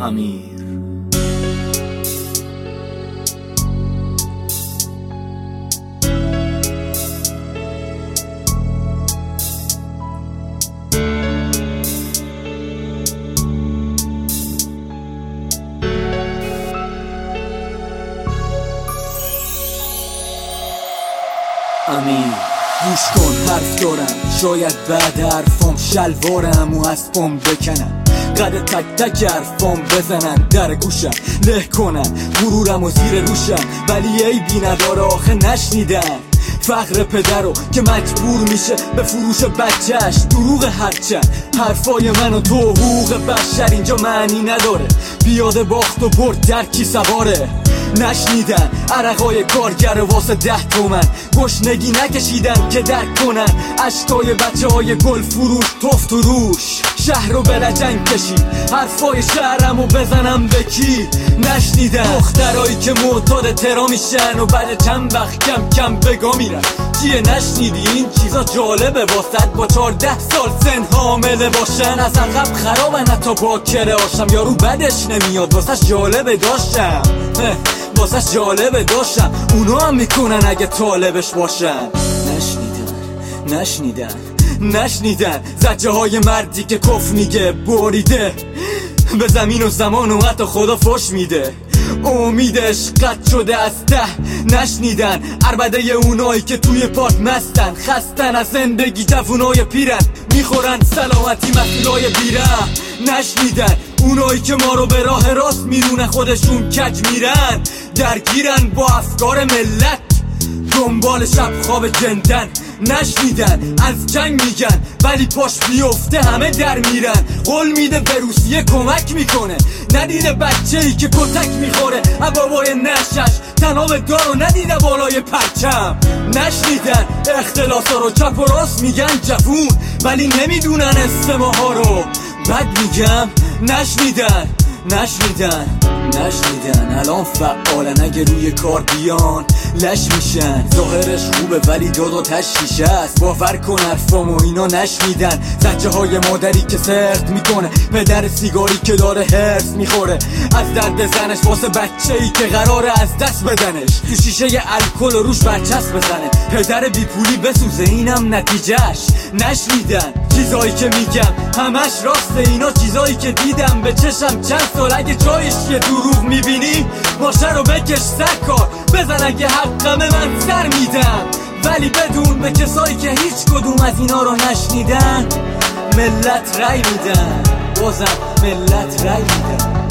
امیر. امیر گوش کن حرف دارم، شاید بعد حرفام شلوارم و از پام بکنن، قد تک تک حرفام بزنن، در گوشم له کنن، غرورم و زیر روشم، ولی عیبی نداره آخه نشنیدن فقر پدرو که مجبور میشه به فروش بچهش. دروغ هرچند حرفای من و تو حقوق بشر اینجا معنی نداره، پیاده باخت و برد درکی سواره. نشنیدن عرقای کارگر واسه 10 تومن، گشنگی نکشیدن که درک کنن اشکای بچه های گل فروش توف تو روش. شهر رو به لجنگ کشید حرفای شهرمو بزنم به کی؟ نشنیدن دخترایی که معتاد ترا میشن و بعد چند وقت کم کم بگا میرن. چیه نشنیدی؟ این چیزا جالبه واسد با 14 سال سن حامله باشن. از عقب خرابن حتی با کره آشم، یارو بدش نمیاد واسش جالبه داشتم، واسش جالبه داشتم، اونا هم میکنن اگه طالبش باشن. نشنیدن زجه های مردی که کف میگه بریده به زمین و زمان و حتی خدا فش میده، امیدش قطع شده از ته. نشنیدن عربده اونایی که توی پارک مستن، خستن از زندگی، جوونای پیرن میخورن سلامتی مسئولای بیرن. نشنیدن اونایی که ما رو به راه راست میرونن، خودشون کج میرن، درگیرن با افکار ملت، دنبال شب خواب جندن. نشنیدن از جنگ میگن ولی پاش بیفته همه در میرن. قول میده به روسیه کمک میکنه، ندیده بچه‌ای که کتک میخوره بابای نشش تناب دارو، ندیده بالای پرچم. نشنیدن اختلاسا رو چپ و راست میگن جوون ولی نمیدونن استماها رو بد میگم. نشنیدن الان فعالن، اگه روی کار بیان لش میشن. ظاهرش خوبه ولی داد و تشیشه است، باور کن حرفامو اینا نشنیدن. زجه های مادری که سرد میکنه، پدر سیگاری که داره هرس میخوره از درد زنش واسه بچه‌ای که قراره از دست بدنش، تو شیشه الکل و روش برچسب بزنه، پدر بی پولی بسوزه اینم نتیجهش. نشنیدن چیزایی که میگم همش راسته، اینا چیزایی که دیدم به چشم چند سال. اگه جایش یه دروغ میبینی ماشه رو بکش سرکار بزن، اگه حقمه من سر میدم، ولی بدون به کسایی که هیچ کدوم از اینا رو نشنیدن ملت رای میدن، بازم ملت رای میدن.